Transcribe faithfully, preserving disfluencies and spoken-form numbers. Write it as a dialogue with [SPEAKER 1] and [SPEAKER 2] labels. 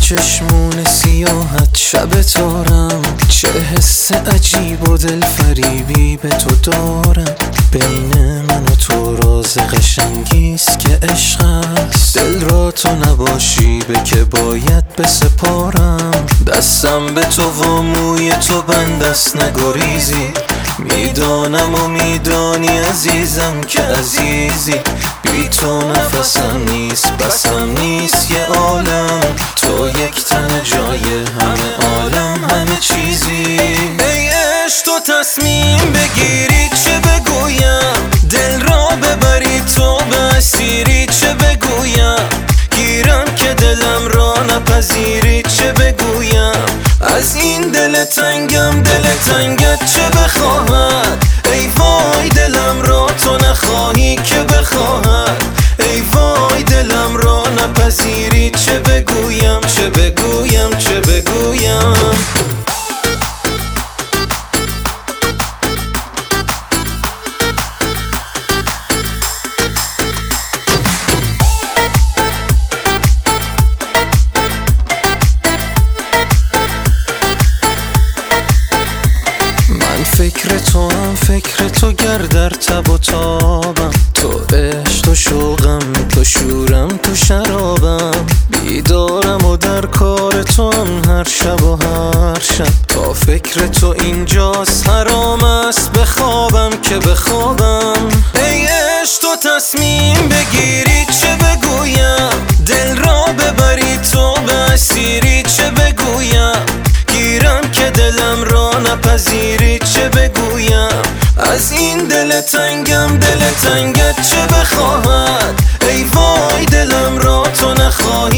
[SPEAKER 1] چشمون سیاحت شب تارم، چه حس عجیب و دل فریبی به تو دارم. بین من و تو راز قشنگیست که عشق است، دل را تو نباشی به که باید بسپارم. دستم به تو و موی تو بند است نگریزی، میدانم و میدانی عزیزم که عزیزی. بی تو نفسم نیست بسم نیست یه عالم، تو یک تن جای همه عالم همه چیزی. ای عشق تو تصمیم بگیری چه بگویم، دل را ببری تو به اسیری چه بگویم. گیرم که دلم را نپذیری چه بگویم، از این دل تنگم دل تنگت چه بخواهد. ای وای دلم را تو نخواهی که بخواهد، ای وای دلم را نپذیری چه بگویم چه بگویم چه بگویم. فکر تو هم فکر تو گر در تب و تابم، تو عشق تو شوقم تو شورم تو شرابم. بیدارم و در کار تو هم هر شب و هر شب، تا فکر تو اینجاست حرام است بخوابم که بخوابم. ای عشق تو تصمیم بگیری چه بگویم، دل را ببری تو به اسیری چه بگویم. گیرم که دلم را نپذیری چه بگویم، از این دل تنگم دل تنگت چه بخواهد. ای وای دلم را تو نخواهی